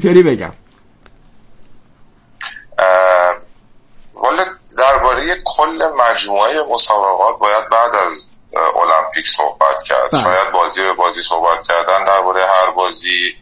اینطوری بگم. ولی درباره کل مجموعه مسابقات باید بعد از المپیک صحبت کرد. شاید بازی به بازی صحبت کردن درباره هر بازی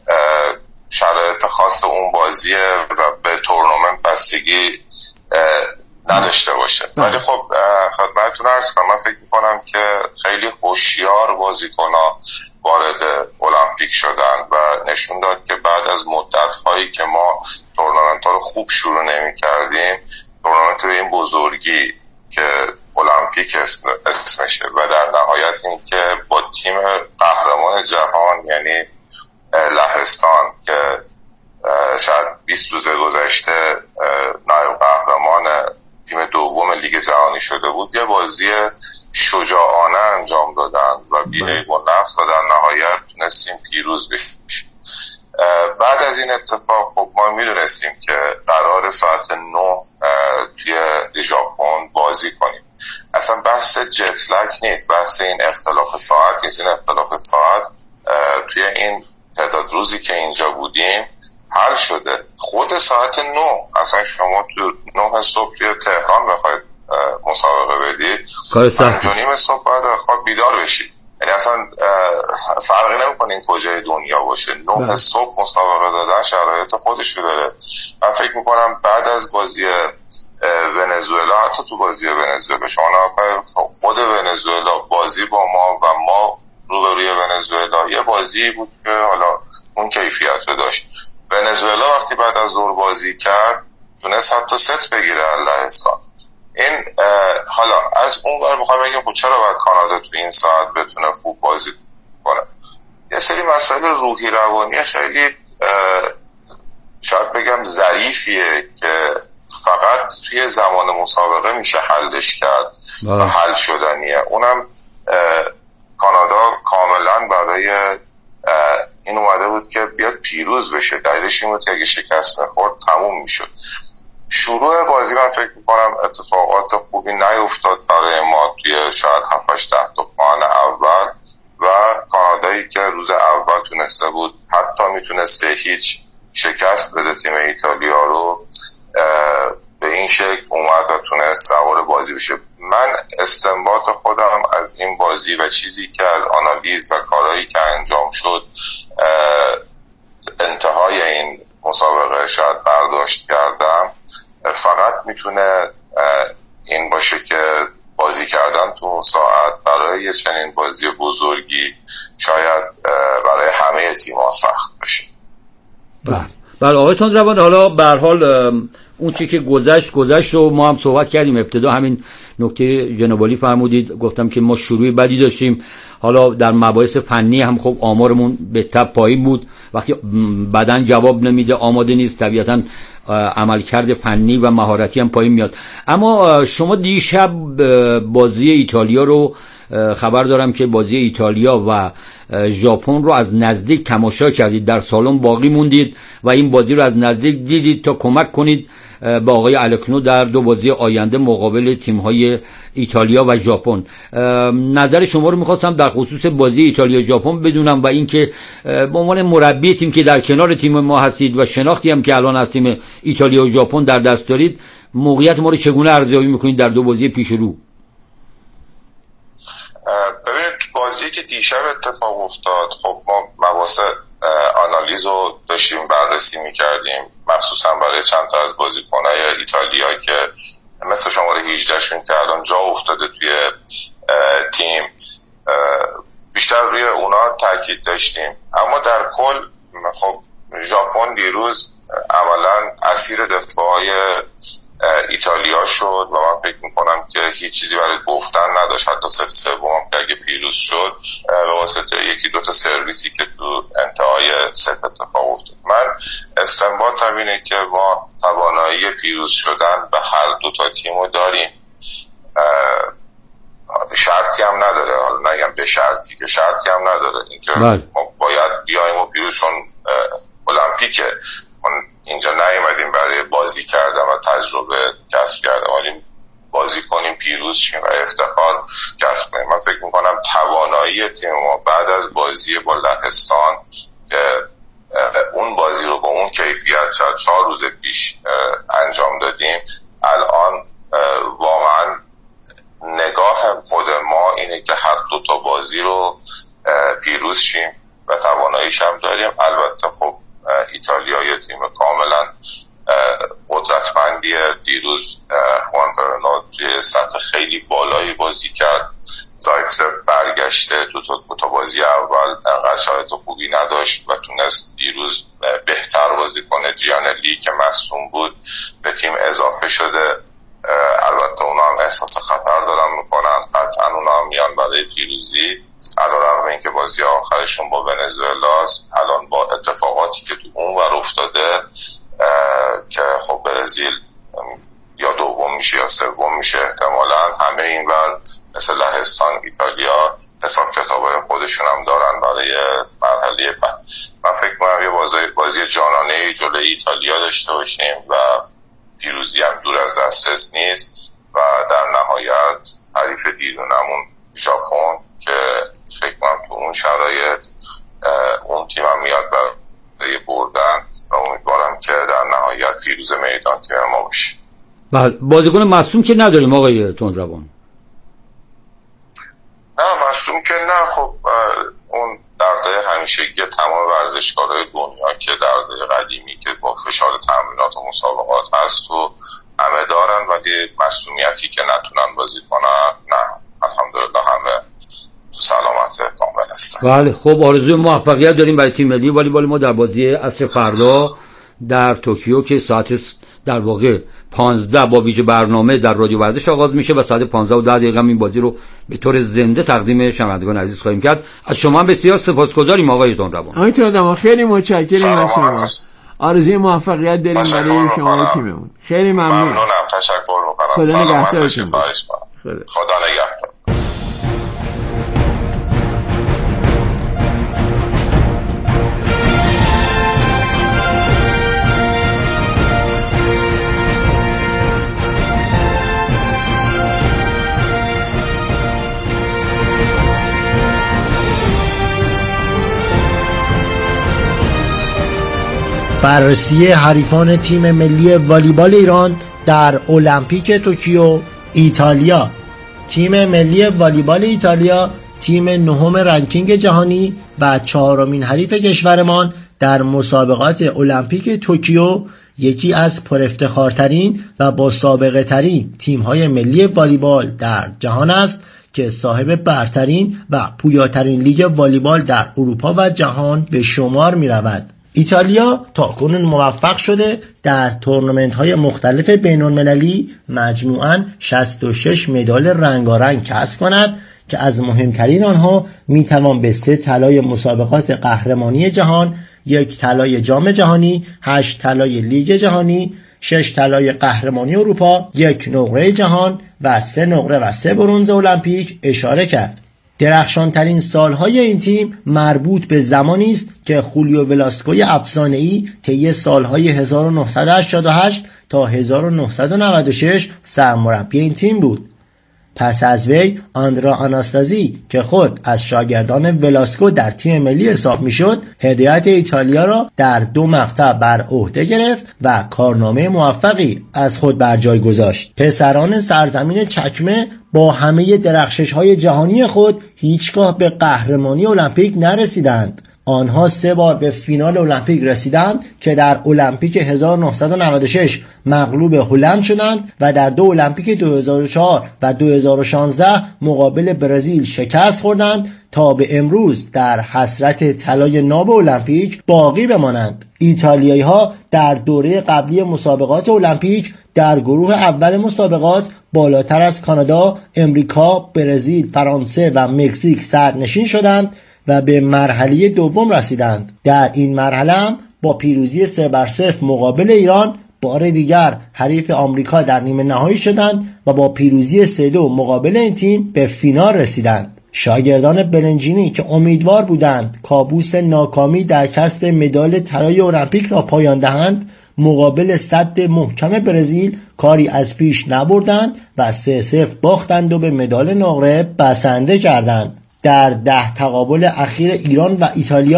شرایط خاص اون بازیه و به تورنمنت بستگی نداشته باشه. ولی خب خدمتتون عرض کنم من فکر میکنم که خیلی هوشیار بازیکن‌ها وارد المپیک شدن و نشون داد که بعد از مدت هایی که ما تورنمنت ها رو خوب شروع نمی کردیم، تورنمنت به این بزرگی که المپیک اسمشه و در نهایت این که با تیم قهرمان جهان یعنی لهستان که شاید 20 روز گذشته نایب قهرمان تیم دوم لیگ جهانی شده بود، یه بازی شجاعانه انجام دادن و بی‌عیب و نقص و در نهایت تونستیم پیروز بشیم. بعد از این اتفاق خب ما میدونستیم که قرار ساعت 9 توی ژاپن بازی کنیم. اصلا بحث جت لگ نیست، بحث این اختلاف ساعت نیست. این اختلاف ساعت توی این تعداد روزی که اینجا بودیم حل شده. خود ساعت 9 اصلا شما تو 9 صبح توی تهران بخواید مسابقه بدید 5:30 صبح باید خواب بیدار بشید. یعنی اصلا فرقی نمیکنه این کجای دنیا باشه. 9 صبح مسابقه دادن شرایط خودشو داره. من فکر میکنم بعد از بازی ونزوئلا، حتی تو بازی ونزوئلا شما خود ونزوئلا بازی با ما و ما روبروی ونزوئلا یه بازی بود که حالا اون کیفیت رو داشت. ونزوئلا وقتی بعد از ظهر بازی کرد تونست حتی ست بگیره لهستان. این حالا از اون ور میخوام بگم چرا باید کانادا تو این ساعت بتونه خوب بازی کنه. یه سری مسائل روحی روانی خیلی شاید بگم ظریفیه که فقط توی زمان مسابقه میشه حلش کرد و حل شدنیه. اونم کانادا کاملا برای این اومده بود که بیاد پیروز بشه. دلیلش این بود که اگه شکست میخورد تموم میشد. شروع بازی من فکر میکنم اتفاقات خوبی نیفتاد برای ما توی شاید 7-8 تا پوان اول و کانادایی که روز اول تونسته بود حتی میتونست 3-0 شکست بده تیم ایتالیا رو، به این شکل اومد و تونست سوار بازی بشه. من استنباط خودم از این بازی و چیزی که از آنالیز و کارهایی که انجام شد انتهای این مسابقه شاید برداشت کردم فقط میتونه این باشه که بازی کردن تو ساعت برای یه چنین بازی بزرگی شاید برای همه تیم‌ها سخت بشه. بله آقایتون زبان، حالا به هر حال اون چی که گذشت و ما هم صحبت کردیم. ابتدا همین نکته جناب عالی فرمودید، گفتم که ما شروع بدی داشتیم. حالا در مباحث فنی هم خب آمارمون به تبع پایین بود. وقتی بدن جواب نمیده، آماده نیست، طبیعتاً عملکرد فنی و مهارتی هم پایین میاد. اما شما دیشب بازی ایتالیا رو خبر دارم که بازی ایتالیا و ژاپن رو از نزدیک تماشا کردید، در سالن باقی موندید و این بازی رو از نزدیک دیدید تا کمک کنید با آقای الکنو در 2 بازی آینده مقابل تیم‌های ایتالیا و ژاپن. نظر شما رو می‌خواستم در خصوص بازی ایتالیا ژاپن بدونم و اینکه به عنوان مربی تیم که در کنار تیم ما هستید و شناختی هم که الان از تیم ایتالیا و ژاپن در دست دارید، موقعیت ما رو چگونه ارزیابی می‌کنید در 2 بازی پیش رو؟ ببینید بازی که دیشب اتفاق افتاد، خب ما مباحث آنالیز رو داشتیم بررسی می‌کردیم، مخصوصا برای چند تا از بازیکن‌های ایتالیا که مثل شماره 18 شون که الان جا افتاده توی تیم، بیشتر روی اونا تاکید داشتیم. اما در کل خب ژاپن دیروز عملاً اسیر دفاعی ایتالیا شد و من فکر میکنم که هیچ چیزی برای گفتن نداشت. حتی سف سوم که اگه پیروز شد به واسطه 1-2 تا سرویسی که تو انتهای ست اتفاق افتاد. من استنباطم اینه که ما توانایی پیروز شدن به هر 2 تا تیمو داریم. شرطی هم نداره، حالا نگم به شرطی که شرطی هم نداره اینکه ما باید بیایم و پیروز، چون المپیکه. اینجا نیومدیم برای بازی کردن و تجربه کسب کردن، ولی بازی کنیم پیروز شیم و افتخار کسب کنیم. من فکر میکنم توانایی تیم ما بعد از بازی با لهستان که اون بازی رو با اون کیفیت 4 روز پیش انجام دادیم، الان واقعا نگاه خود ما اینه که هر 2 تا بازی رو پیروز شیم و تواناییش هم داریم. البته خب ایتالیا یه تیم کاملا قدرتمندیه. دیروز خوانتارنو توی سطح خیلی بالایی بازی کرد، زایتسف برگشته، دو تا بازی اول انقدر شرایط خوبی نداشت و تونست دیروز بهتر بازی کنه. جیانلی که مصدوم بود به تیم اضافه شده، البته اونا هم احساس خطر دارن میکنن، قطعا اونا هم میان برای پیروزی، علیرغم اینکه بازی آخرشون با ونزوئلاست. الان با اتفاقاتی که تو اون ور افتاده که خب برزیل یا دوم میشه یا سوم میشه احتمالاً، همه این ور مثل لهستان، ایتالیا حساب کتابای خودشون هم دارن برای مرحله بعد. من فکر می‌کنم یه بازی جانانه جلوی ایتالیا داشته باشیم و پیروزی هم دور از دسترس نیست و در نهایت حریف دیرونمون ژاپن که فکر کنم تو اون شرایط اون تیم هم میاد برای بردن و امیدوارم که در نهایت پیروز میدان تیم ما باشه. بله، بازیکن مصدوم که نداریم آقای تندروان؟ نه مصدوم که نه. خب اون دردای همیشگی تمام ورزشکارهای دنیا که دردای قدیمی که با فشار تمرینات و مسابقات هست و همه دارن، ولی مصدومیتی که نتونن بازی کنن نه، الحمدلله همه تو سلامت کامل هستن. بله، خب آرزوی موفقیت داریم برای تیم ملی والیبال ما در بازی عصر فردا در توکیو که ساعت در واقع 15 با ویژه برنامه در رادیو ورزش آغاز میشه و ساعت 15:10 این بازی رو به طور زنده تقدیم شنوندگان عزیز خواهیم کرد. از شما بسیار سپاسگزاریم آقای تندروان. آقای تندروان خیلی متشکریم از شما. آرزوی موفقیت داریم برای شما و تیممون. خیلی ممنونم. تشکر می‌کنم. خدا نگهدارتون. خدا نگهدار. بررسی حریفان تیم ملی والیبال ایران در المپیک توکیو ایتالیا. تیم ملی والیبال ایتالیا تیم 9 رنکینگ جهانی و 4مین حریف کشورمان در مسابقات المپیک توکیو، یکی از پرافتخارترین و با سابقه ترین تیم‌های ملی والیبال در جهان است که صاحب برترین و پویاترین لیگ والیبال در اروپا و جهان به شمار می‌رود. ایتالیا تاکنون موفق شده در تورنمنت‌های مختلف بین‌المللی مجموعاً 66 مدال رنگارنگ کسب کند که از مهمترین آنها میتوان به 3 طلای مسابقات قهرمانی جهان، 1 طلای جام جهانی، 8 طلای لیگ جهانی، 6 طلای قهرمانی اروپا، 1 نقره جهان و 3 نقره و 3 برنز المپیک اشاره کرد. درخشانترین سالهای این تیم مربوط به زمانی است که خولیو ولاسکوی افسانه‌ای طی سالهای 1988 تا 1996 سرمربی این تیم بود. پس از وی آندرا آناستازی که خود از شاگردان ولاسکو در تیم ملی حساب میشد، هدایت ایتالیا را در 2 مقطع بر عهده گرفت و کارنامه موفقی از خود بر جای گذاشت. پسران سرزمین چکمه با همه درخشش‌های جهانی خود هیچگاه به قهرمانی المپیک نرسیدند. آنها 3 بار به فینال المپیک رسیدند که در المپیک 1996 مغلوب هلند شدند و در 2 المپیک 2004 و 2016 مقابل برزیل شکست خوردند تا به امروز در حسرت طلای ناب المپیک باقی بمانند. ایتالیایی‌ها در دوره قبلی مسابقات المپیک در گروه اول مسابقات بالاتر از کانادا، امریکا، برزیل، فرانسه و مکزیک صدرنشین شدند و به مرحله دوم رسیدند. در این مرحله هم با پیروزی 3-0 مقابل ایران بار دیگر حریف آمریکا در نیمه نهایی شدند و با پیروزی 3-2 مقابل این تیم به فینال رسیدند. شاگردان بلنجینی که امیدوار بودند کابوس ناکامی در کسب مدال طلای المپیک را پایان دهند، مقابل صد محکم برزیل کاری از پیش نبردند و 3-0 باختند و به مدال نقره بسنده کردند. در 10 تقابل اخیر ایران و ایتالیا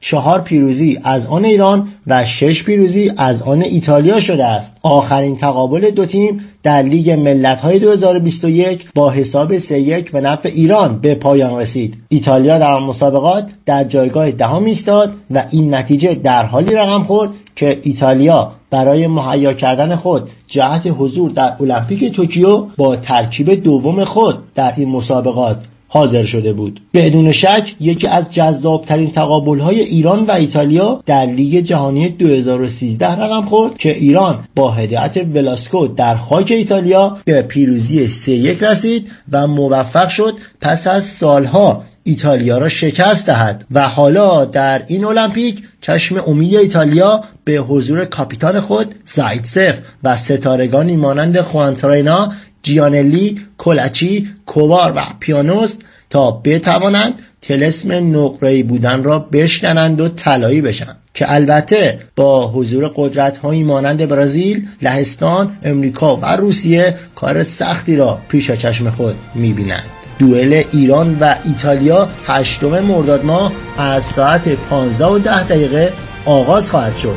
4 پیروزی از آن ایران و 6 پیروزی از آن ایتالیا شده است. آخرین تقابل دو تیم در لیگ ملت‌های 2021 با حساب 3-1 به نفع ایران به پایان رسید. ایتالیا در آن مسابقات در جایگاه دهم ایستاد و این نتیجه در حالی رقم خورد که ایتالیا برای مهیا کردن خود جهت حضور در المپیک توکیو با ترکیب دوم خود در این مسابقات حاضر شده بود. بدون شک یکی از جذابترین تقابل‌های ایران و ایتالیا در لیگ جهانی 2013 رقم خورد که ایران با هدایت ولاسکو در خاک ایتالیا به پیروزی 3-1 رسید و موفق شد پس از سالها ایتالیا را شکست دهد و حالا در این المپیک چشم امید ایتالیا به حضور کاپیتان خود زایتسف و ستارگانی مانند خوانتارینا، جیانلی، کلاچی، کووار و پیانوست تا بتوانند طلسم نقره‌ای بودن را بشکنند و طلایی بشن که البته با حضور قدرت‌هایی مانند برزیل، لهستان، امریکا و روسیه کار سختی را پیش چشم خود می‌بینند. دوئل ایران و ایتالیا 8 مرداد ماه از ساعت 15:10 آغاز خواهد شد.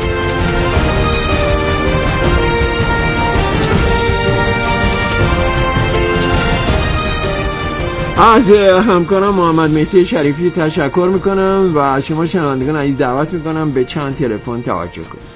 از همکارم محمد مهدی شریفی تشکر میکنم و شما شنوندگان عزیز دعوت میکنم به چند تلفن توجه کنید.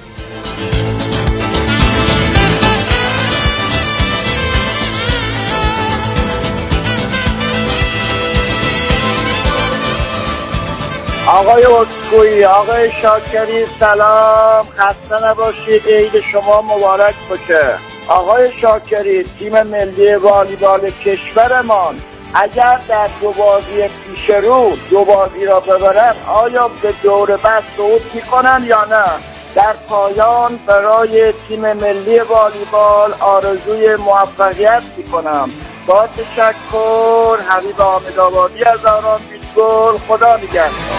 آقای اسکوئی، آقای شاکری سلام، خسته نباشید، عید شما مبارک باشه. آقای شاکری، تیم ملی والیبال کشورمان اگر در 2 بازی پیش رو 2 بازی را ببرن آیا به دور بعد صعود میکنن یا نه؟ در پایان برای تیم ملی والیبال آرزوی موفقیت میکنم. با تشکر، حبیب آمدآبادی از آرام بیتگل، خدا نگهدار.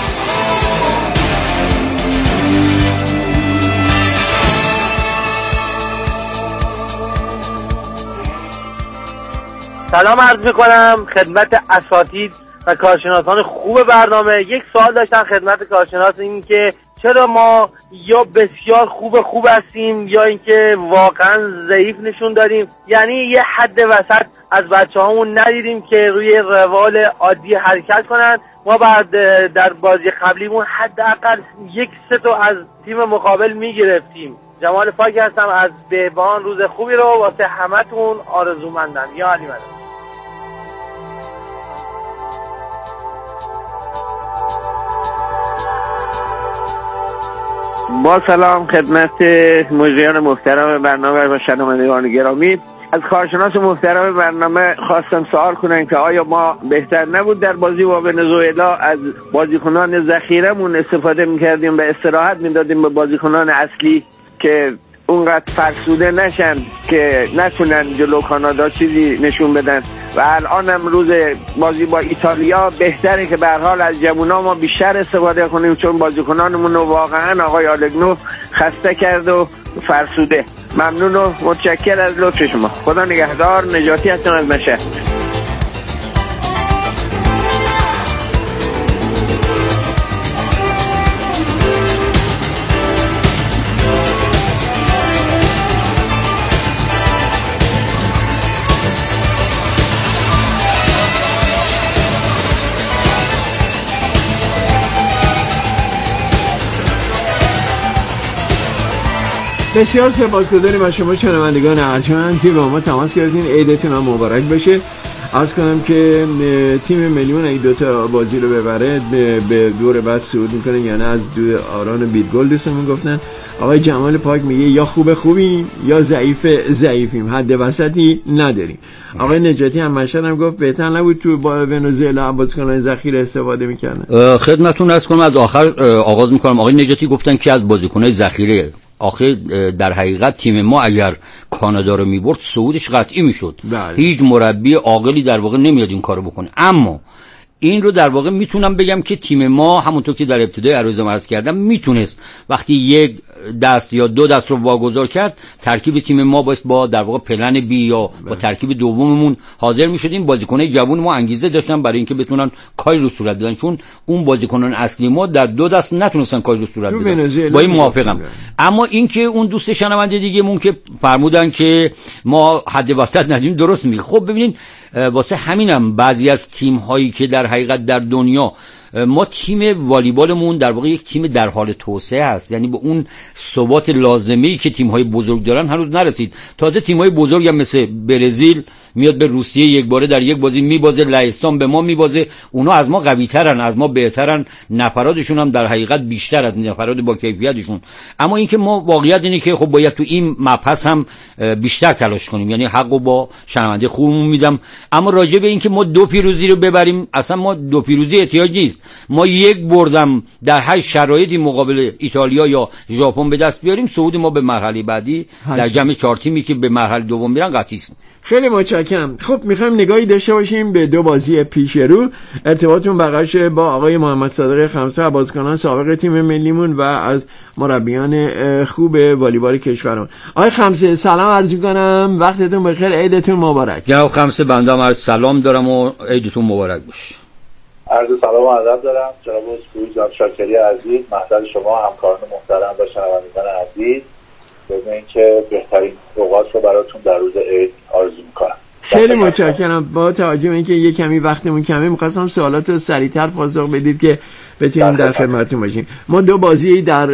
سلام عرض میکنم خدمت اساتید و کارشناسان خوب برنامه. یک سوال داشتم خدمت کارشناس، این که چرا ما یا بسیار خوب هستیم یا اینکه واقعا ضعیف نشون داریم، یعنی یه حد وسط از بچه‌هامون ندیدیم که روی روال عادی حرکت کنن. ما بعد در بازی قبلیمون حداقل 1 ست از تیم مقابل میگرفتیم. جمال پاک هستم از بهبان. روز خوبی رو واسه همتون آرزومندم. یا علی مدد. با سلام خدمت مجریان محترم برنامه و شنوندگان گرامی. از کارشناس محترم برنامه خواستم سوال کنم که آیا ما بهتر نبود در بازی با ونزوئلا از بازیکنان ذخیره‌مون استفاده می‌کردیم و استراحت می‌دادیم به بازیکنان اصلی که اونقدر فرسوده نشن که نتونن جلو کانادا چیزی نشون بدن و الان هم روز بازی با ایتالیا بهتره که به هر حال از جوونا ما بیشتر استفاده کنیم، چون بازیکنانمون رو واقعا آقای آلگنوف خسته کرد و فرسوده. ممنون و متشکر از لطف شما. خدا نگهدار. نجاتی هستم از مشهد. بسیار سپاسگزاریم از شما شنوندگان ارجمند که با ما تماس گرفتین. عیدتون هم مبارک باشه. عرض کنم که تیم ملیون اگه 2 تا بازی رو ببره به دور بعد صعود میکنه، یعنی از دو آران بیتگل دوستمون گفتن. آقای جمال پاک میگه یا خوبیم یا ضعیفیم، حد وسطی نداریم. آقای نجاتی هم مشهد هم گفت بهتر نبود تو با ونزوئلا بازیکنان ذخیره استفاده میکردن. خدمتتون عرض کنم از آخر آغاز میکنم. آقای نجاتی گفتن که از بازیکنان ذخیره، آخه در حقیقت تیم ما اگر کانادا رو میبرد صعودش قطعی میشد. هیچ مربی عاقلی در واقع نمیاد این کارو بکنه. اما این رو در واقع میتونم بگم که تیم ما همونطور که در ابتدای عرضم عرض کردم میتونست وقتی یک دست یا دو دست رو واگذار کرد، ترکیب تیم ما با در واقع پلن بی یا با ترکیب دوممون حاضر میشدیم. بازیکنای جوان ما انگیزه داشتن برای اینکه بتونن کاری رو صورت بدن، چون اون بازیکنان اصلی ما در دو دست نتونستن کاری رو صورت بدن. با این موافقم. اما اینکه اون دوست شنونده دیگه مون که فرمودن که ما حد وسط ندیم، درست میگه. خب ببینین واسه همینم بعضی از تیم هایی که در حقیقت در دنیا، ما تیم والیبالمون در واقع یک تیم در حال توسعه است، یعنی به اون ثبات لازمی که تیم‌های بزرگ دارن هنوز نرسید. تازه تیم‌های بزرگ هم مثل برزیل میاد به روسیه یک باره در یک بازی میبازه، لهستان به ما میبازه، اونا از ما قوی‌ترن، از ما بهترن، نفراتشون هم در حقیقت بیشتر از نفرات با کیفیتشون. اما اینکه ما واقعیت اینه که خب باید تو این مبحث هم بیشتر تلاش کنیم، یعنی حقو با شنونده خوبمون میدم. اما راجع به اینکه ما 2 پیروزی رو ببریم، اصلا ما 2 پیروزی احتیاج نیست. ما یک بردم در هر شرایطی مقابل ایتالیا یا ژاپن به دست بیاریم، صعود ما به مرحله بعدی در جمع 4 تیمی که به مرحله دوم میرن قطعی است. خیلی متشکرم. خب میخوایم نگاهی داشته باشیم به 2 بازی پیش رو. ارتباطتون بقیش با آقای محمد صادق خمسه، بازیکنان سابق تیم ملیمون و از مربیان خوب والیبال کشورمون. آقای خمسه سلام عرض می‌کنم، وقتتون بخیر، عیدتون مبارک. جناب خمسه بنده هم عرض سلام دارم و عیدتون مبارک باشه. عرض سلام و ادب دارم جناب جناب شاکری عزیز، محضر شما همکاران محترم و شنوندگان عزیز، بدون اینکه بهترین اوقات رو براتون در روز عید آرزو می‌کنم. خیلی متشکرم. با توجه به اینکه یک کمی وقتمون کمه، می‌خواستم سوالات رو سریع‌تر پاسخ بدید که بتونیم در خدمتتون باشیم. ما 2 بازی در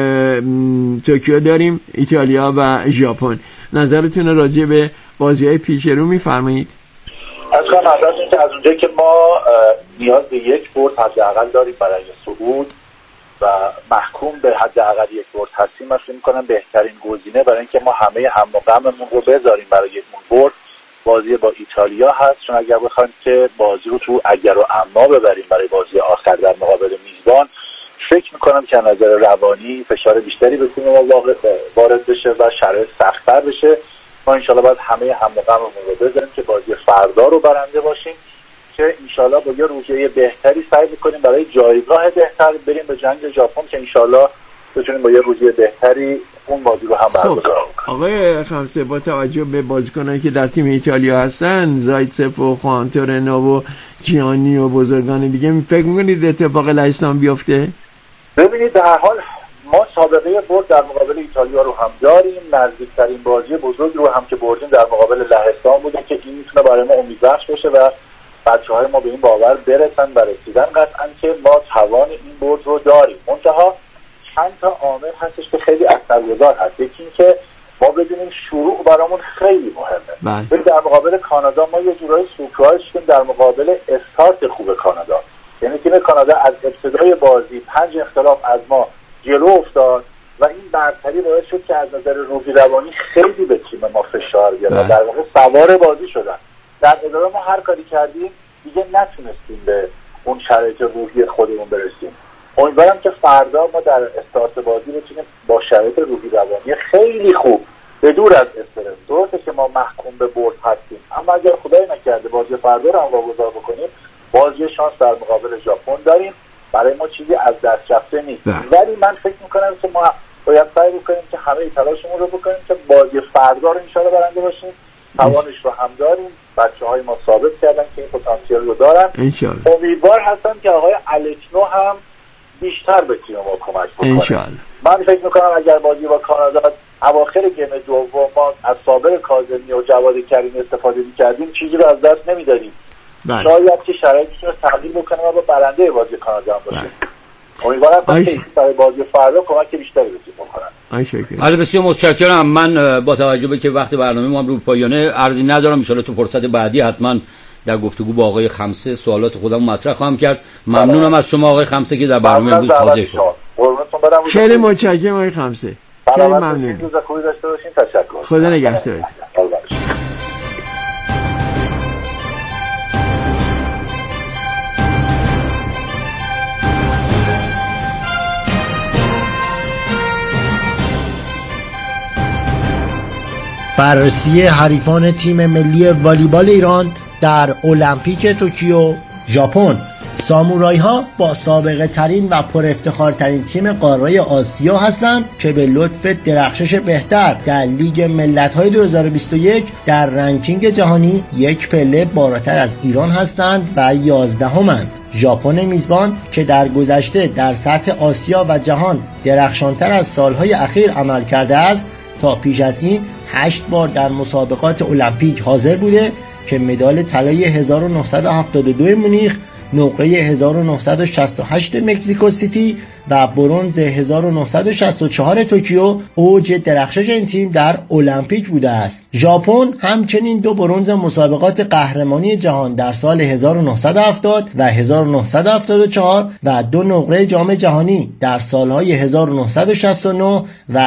توکیو داریم، ایتالیا و ژاپن. نظرتون راجع به بازی‌های پیش رو می‌فرمایید؟ اصلا نظر این که از اونجایی که ما نیاز به 1 برد حداقل داریم برای صعود و محکوم به حداقل 1 برد هستیم، من فکر می‌کنم بهترین گزینه برای اینکه ما همه هم و غممون رو بذاریم برای 1 برد بازی با ایتالیا هست. چون اگر بخوایم که بازی رو تو اگر و اما ببریم برای بازی آخر در مقابل میزبان، فکر می‌کنم که از نظر روانی فشار بیشتری به تیم ما وارد بشه و شرایط سخت‌تر بشه. ما انشالله باید همه هم و غممون رو بذاریم که بازی فردا رو برنده باشیم، که انشالله با یه روحیه بهتری سعی می‌کنیم برای جایگاه بهتر بریم به جنگ ژاپن، که انشالله بتونیم با یه روحیه بهتری اون بازی رو هم برگزار کنیم. آقای خمسه، با توجه به بازیکنانی که در تیم ایتالیا هستن، زایتسف و خوانتورنو و جیانی و بزرگان دیگه، فکر می‌کنید اتفاق لهستان بیفته؟ ببینید در هر حال ما سابقه برد در مقابل ایتالیا رو هم داریم، نزدیکترین بازی بزرگ رو هم که بردیم در مقابل لهستان بوده که این میتونه برای ما امیدبخش باشه و بچه‌های ما به این باور برسن و رسیدن قطعاً که ما توان این برد رو داریم. منتها چند تا عامل هستش که خیلی اثرگذار هست. یکی این که ما بدونیم شروع برامون خیلی مهمه. ولی در مقابل کانادا ما یه جورایی سورپرایز شدیم در مقابل استارت خوب کانادا. یعنی تیم کانادا از ابتدای بازی 5 اختلاف از ما جلو افتاد و این برتری باعث شد که از نظر روحی روانی خیلی به تیم ما فشار بیاد. در واقع سوار بازی شدن. در ادامه ما هر کاری کردیم دیگه نتونستیم به اون شرایط روحی خودمون برسیم. امیدوارم که فردا ما در استارت بازی بتونیم با شرایط روحی روانی خیلی خوب به دور از استرس، درسته که ما محکوم به برد هستیم، اما اگر خدای نکرده بازی فردا رو هم واگذار بکنیم، بازی شانس در مقابل ژاپن داریم، برای ما چیزی از دست رفته نیست. ولی من فکر میکنم که ما باید سعی بکنیم که همه تلاشمون رو بکنیم که بازی فردا رو انشاءالله برنده باشیم. توانش رو هم داریم، بچه‌های ما ثابت کردن که این پتانسیل رو دارن. امیدوار هستم که آقای الکنو هم بیشتر به تیم ما کمک بکنه. من فکر میکنم اگر بازی با کانادا اواخر گیم دوم ما از صابر کاظمی و جواد کریمی استفاده می‌کردیم، چیزی رو از دست نمی‌دادیم. شاید که شرایطش رو تغییر بکنه و با برنده بازی کانادا هم باشه. امیدوارم که برای بازی فردا کمک بیشتری بتونیم بکنن. علی بسیار متشکرم. من با توجه به که وقت برنامه ما هم رو پایانه، عرضی ندارم. ان شاءالله تو فرصت بعدی حتما در گفتگو با آقای خمسه سوالات خودم مطرح خواهم کرد. ممنونم از شما آقای خمسه که در برنامه امروز حاضر شدید. خیلی متشکرم آقای خمسه. خیلی ممنون. روز خوبی داشته باشین. تشکر. خدا نگهدارت. بررسی حریفان تیم ملی والیبال ایران در المپیک توکیو ژاپن. سامورایی ها با سابقه ترین و پر افتخار ترین تیم قاره آسیا هستند که به لطف درخشش بهتر در لیگ ملت‌های 2021 در رنکینگ جهانی یک پله بالاتر از ایران هستند و 11مند. ژاپن میزبان که در گذشته در سطح آسیا و جهان درخشانتر از سالهای اخیر عمل کرده است، تا پیش از این 8 بار در مسابقات المپیک حاضر بوده که مدال طلای 1972 مونیخ، نقره 1968 مکزیکو سیتی و برنز 1964 توکیو اوج درخشش این تیم در المپیک بوده است. ژاپن همچنین 2 برنز مسابقات قهرمانی جهان در سال 1970 و 1974 و 2 نقره جام جهانی در سالهای 1969 و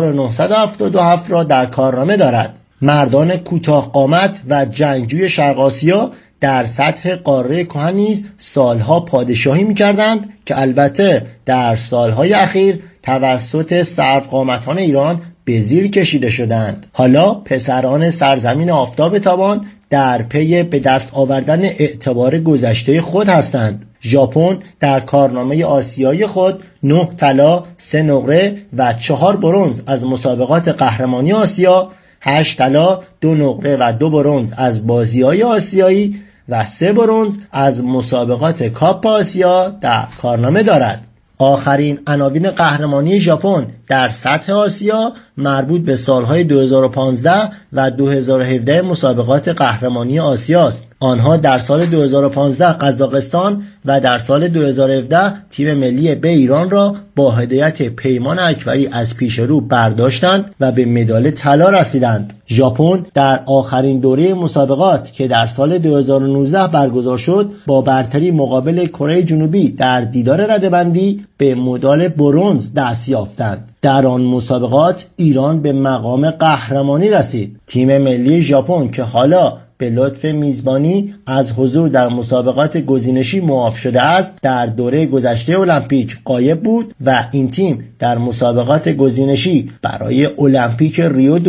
1977 را در کارنامه دارد. مردان کوتاه قامت و جنگجوی شرق آسیا در سطح قاره کهن نیز سالها پادشاهی می‌کردند که البته در سالهای اخیر توسط سروقامتان ایران به زیر کشیده شدند. حالا پسران سرزمین آفتاب تابان در پی به دست آوردن اعتبار گذشته خود هستند. ژاپن در کارنامه آسیایی خود 9 طلا، 3 نقره و 4 برنز از مسابقات قهرمانی آسیا، 8 طلا، 2 نقره و 2 برنز از بازی‌های آسیایی و 3 برنز از مسابقات کاپ آسیا در کارنامه دارد. آخرین عناوین قهرمانی ژاپن در سطح آسیا مربوط به سالهای 2015 و 2017 مسابقات قهرمانی آسیا است. آنها در سال 2015 قزاقستان و در سال 2017 تیم ملی به ایران را با هدایت پیمان اکبری از پیش رو برداشتند و به مدال طلا رسیدند. ژاپن در آخرین دوره مسابقات که در سال 2019 برگزار شد با برتری مقابل کره جنوبی در دیدار رده‌بندی به مدال برنز دست یافتند. در آن مسابقات ایران به مقام قهرمانی رسید. تیم ملی ژاپن که حالا به لطف میزبانی از حضور در مسابقات گزینشی معاف شده است، در دوره گذشته المپیک غایب بود و این تیم در مسابقات گزینشی برای المپیک ریو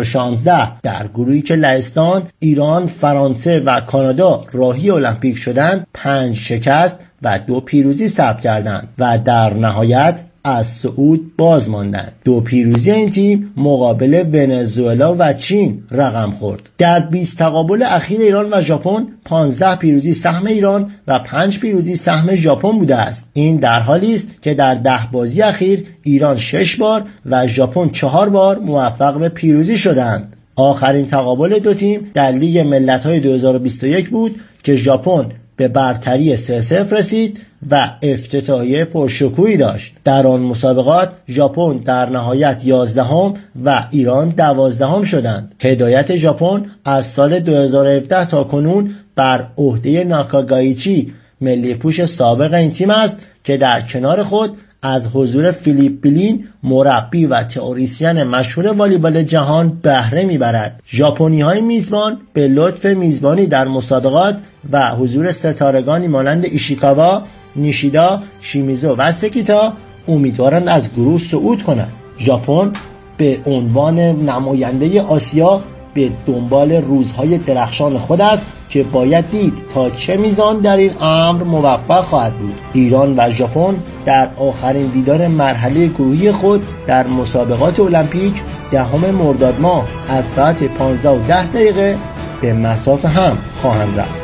2016 در گروهی که لهستان، ایران، فرانسه و کانادا راهی المپیک شدند 5 شکست و 2 پیروزی ثبت کردند و در نهایت از صعود باز ماندند. 2 پیروزی این تیم مقابل ونزوئلا و چین رقم خورد. در 20 تقابل اخیر ایران و ژاپن 15 پیروزی سهم ایران و 5 پیروزی سهم ژاپن بوده است. این در حالی است که در 10 بازی اخیر ایران 6 بار و ژاپن 4 بار موفق به پیروزی شدند. آخرین تقابل 2 تیم در لیگ ملت‌های 2021 بود که ژاپن به برتری 3-0 رسید و افتتاحیه پرشکوهی داشت. در آن مسابقات ژاپن در نهایت 11 و ایران 12 شدند. هدایت ژاپن از سال 2017 تا کنون بر عهده ناکاگایچی، ملی پوش سابق این تیم است که در کنار خود از حضور فیلیپ بیلین، مربی و تئوریسین مشهور والیبال جهان بهره میبرد. ژاپنی‌های میزبان به لطف میزبانی در مسابقات و حضور ستارگانی مانند ایشیکاوا، نیشیدا، شیمیزو و سکیتا امیدوارند از گروه صعود کنند. ژاپن به عنوان نماینده آسیا به دنبال روزهای درخشان خود است که باید دید تا چه میزان در این امر موفق خواهد بود. ایران و ژاپن در آخرین دیدار مرحله گروهی خود در مسابقات المپیک 10 مرداد ماه از ساعت 15:10 به مصاف هم خواهند رفت.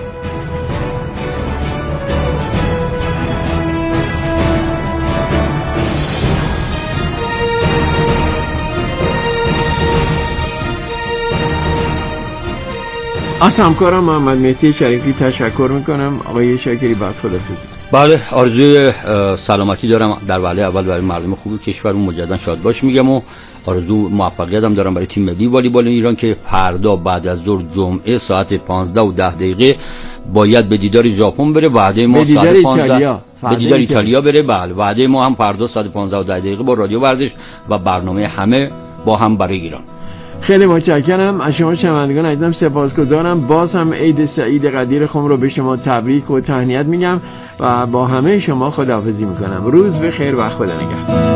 از همکارم محمد مهدی شریفی تشکر میکنم. آقای شاکری بعد خداحافظی. بله، آرزوی سلامتی دارم در وهله اول برای مردم خوب کشورمون، مجددا شاد باش میگم و آرزو موفقیت هم دارم برای تیم ملی والیبال ایران که فردا بعد از ظهر جمعه ساعت 15:10 باید به دیدار ژاپن بره. وعده ما ساعت 15 به دیدار ایتالیا بره. بله، وعده ما هم فردا ساعت 15:10 با رادیو ورزش و برنامه همه با هم برای ایران. خیلی متشکرم از شما شنوندگان عزیزم، سپاسگزارم. باز هم عید سعید قدیر خم رو به شما تبریک و تهنیت میگم و با همه شما خداحافظی میکنم. روز بخیر و خدا نگهدار.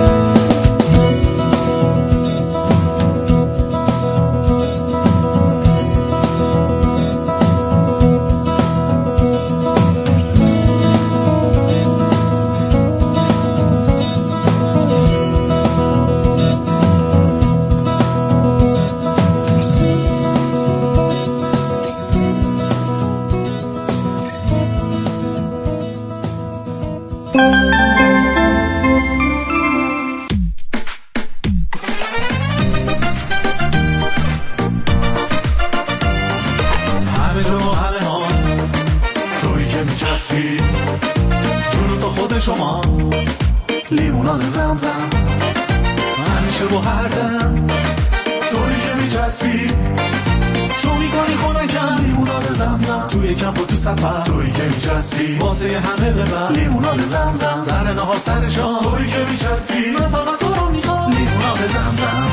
لیموناد زمزم، همیشه با هر دم تویی که میچسبی، تو میکنی خونکم. لیموناد زمزم توی کمپ و تو سفر، تویی که میچسبی واسه همه ببر. لیموناد زمزم سر نهار سر شام، تویی که میچسبی من فقط تو رو میخوام. لیموناد زمزم.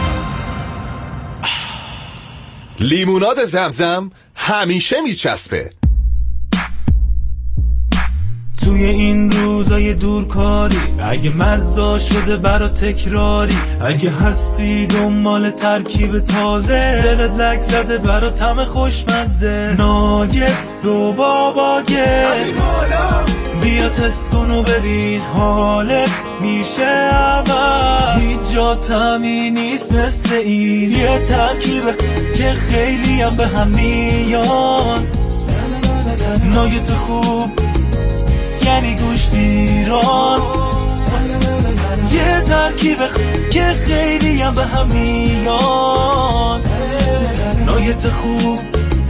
لیموناد زمزم همیشه میچسبه. توی این روزای دورکاری اگه مزه شده برا تکراری، اگه هستی دنبال ترکیب تازه، دلت لک زده برا طعم خوشمزه، ناگت رو بابا گت بیا تست کن و ببین حالت میشه اول. هیچ جا طعمی نیست مثل این، یه ترکیبه که خیلی هم به هم میان. ناگت خوب یعنی گوشتیران، یه ترکیب که خیلی هم به هم میان. ناگت خوب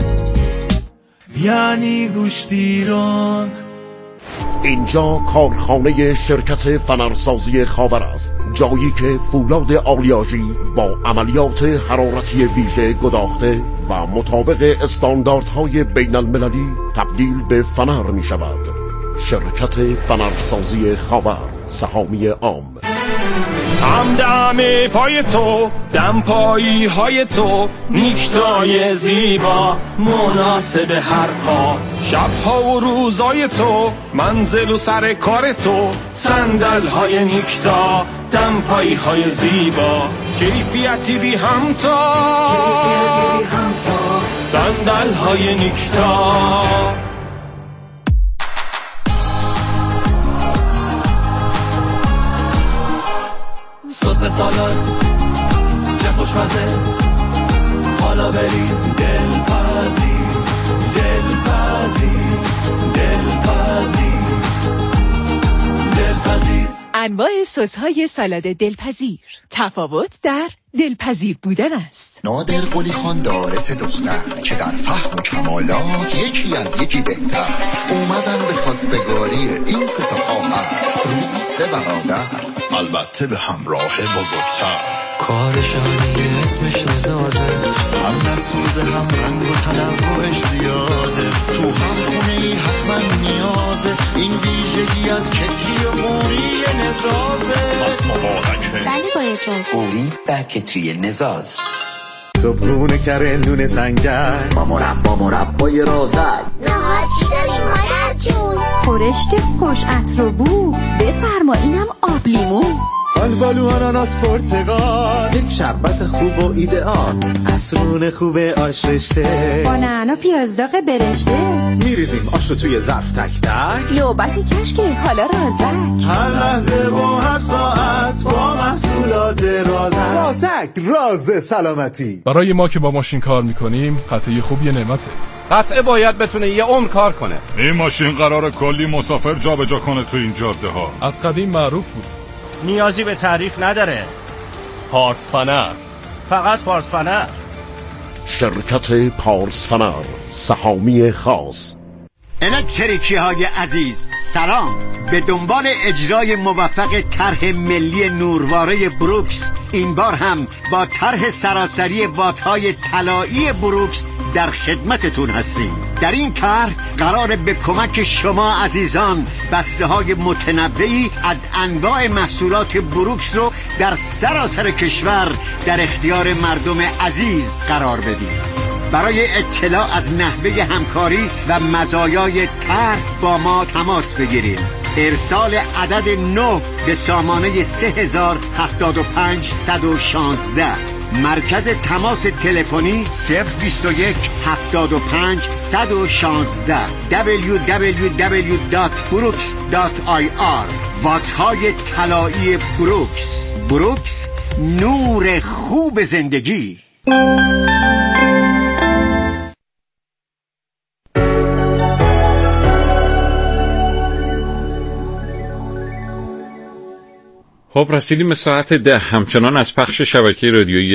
یعنی گوشتیران. اینجا کارخانه شرکت فنرسازی خاور است، جایی که فولاد آلیاژی با عملیات حرارتی ویژه گداخته و مطابق استانداردهای بین المللی تبدیل به فنر می شود. شرکت فنرسازی خاور، سهامی عام. همدم پای تو، دم پایی های تو، نیکتای زیبا مناسب هر پا، شبها و روزای تو، منزل و سر کار تو، صندل های نیکتا، دم پایی های زیبا، کیفیتی بی همتا، صندل های نیکتا. سس سالاد چه خوشمزه، حالا بریز دلپزیر، دلپزیر، دلپزیر، دلپزیر. انواع سس‌های سالاد دلپذیر، تفاوت در دلپذیر بودن است. نادر قلی خان داره 3 دختر که در فهم و کمالات یکی از یکی بهتر، اومدن به خواستگاری این 3 تا خواهر، روزی 3 برادر، البته به همراه بزرگتر. کارشانی اسمش نزازه، هم نسوزه هم رنگ و تنوعش زیاده، تو هر خونه ای حتما نیازه، این ویژگی از کتری و قوری نزازه. پس مبارکه ولی با اجازه قوری و کتری نزاز. صبحونه کره نون سنگر با مربای رازک، نهار چی داریم مادر جون؟ خورشت خوش عطر و بو، بفرما اینم آب لیمو، آلبالو آناناس پرتقال، یک شربت خوب و ایدئال، عصرون خوب آش رشته، با نعنا پیازداغ برشته، میریزیم آش رو توی ظرف تک تک، نوبت کشکه حالا رازک، هر لحظه با هر ساعت با محصولات رازک. رازک راز سلامتی. برای ما که با ماشین کار میکنیم قطعه خوب یه نعمته. قطعه باید بتونه یه عمر کار کنه. این ماشین قراره کلی مسافر جابجا کنه تو این جاده ها. از قدیم معروف بود. نیازی به تعریف نداره. پارس فنر، فقط پارس فنر. شرکت پارس فنر، سهامی خاص. الکتریکی های عزیز سلام. به دنبال اجرای موفق طرح ملی نورواره بروکس، این بار هم با طرح سراسری وات‌های طلایی بروکس در خدمتتون هستیم. در این طرح قرار به کمک شما عزیزان بسته‌های متنوعی از انواع محصولات بروکس رو در سراسر کشور در اختیار مردم عزیز قرار بدیم. برای اطلاع از نحوه همکاری و مزایای طرح با ما تماس بگیرید. ارسال عدد 9 به سامانه 3075 116. مرکز تماس تلفنی 021 75 116 www.brooks.ir. وات‌های طلایی بروکس. بروکس، نور خوب زندگی. خب رسیدیم به ساعت 10. همچنان از پخش شبکه رادیویی